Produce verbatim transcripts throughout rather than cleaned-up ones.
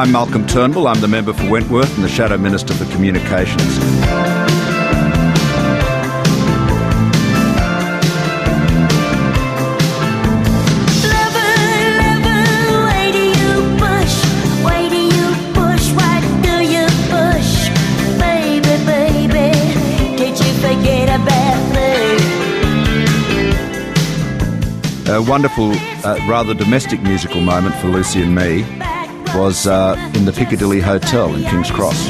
I'm Malcolm Turnbull. I'm the member for Wentworth and the Shadow Minister for Communications. A wonderful, uh, rather domestic musical moment for Lucy and me was uh, in the Piccadilly Hotel in King's Cross.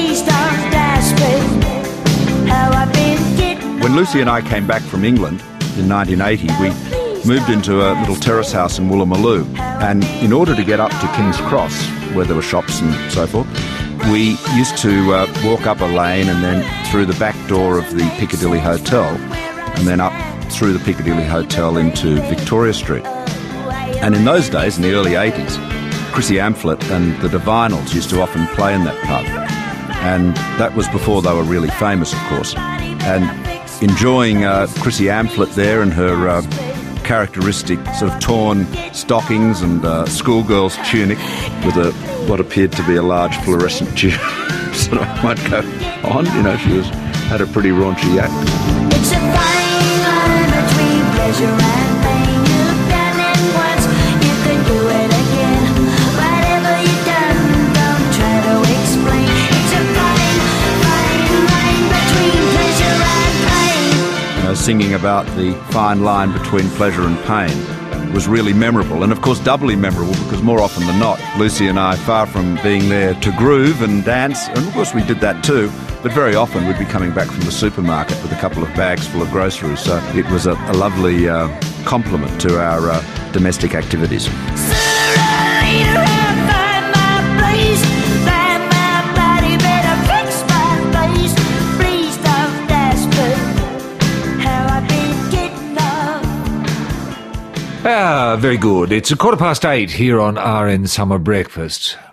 When Lucy and I came back from England in nineteen eighty, we moved into a little terrace house in Woolloomooloo, and in order to get up to King's Cross, where there were shops and so forth, we used to uh, walk up a lane and then through the back door of the Piccadilly Hotel and then up through the Piccadilly Hotel into Victoria Street. And in those days, in the early eighties, Chrissy Amphlett and the Divinals used to often play in that pub. And that was before they were really famous, of course. And enjoying uh, Chrissy Amphlett there in her uh, characteristic sort of torn stockings and uh, schoolgirl's tunic with a what appeared to be a large fluorescent tube sort of might go on. You know, she was had a pretty raunchy act. It's a fine line between pleasure and pain. You've done it once, you can do it again. Whatever you've done, don't try to explain. It's a fine, fine line between pleasure and pain. You know, singing about the fine line between pleasure and pain was really memorable, and of course doubly memorable because more often than not, Lucy and I, far from being there to groove and dance, and of course we did that too, but very often we'd be coming back from the supermarket with a couple of bags full of groceries, so it was a, a lovely uh, complement to our uh, domestic activities. Ah, very good. It's a quarter past eight here on R N Summer Breakfast.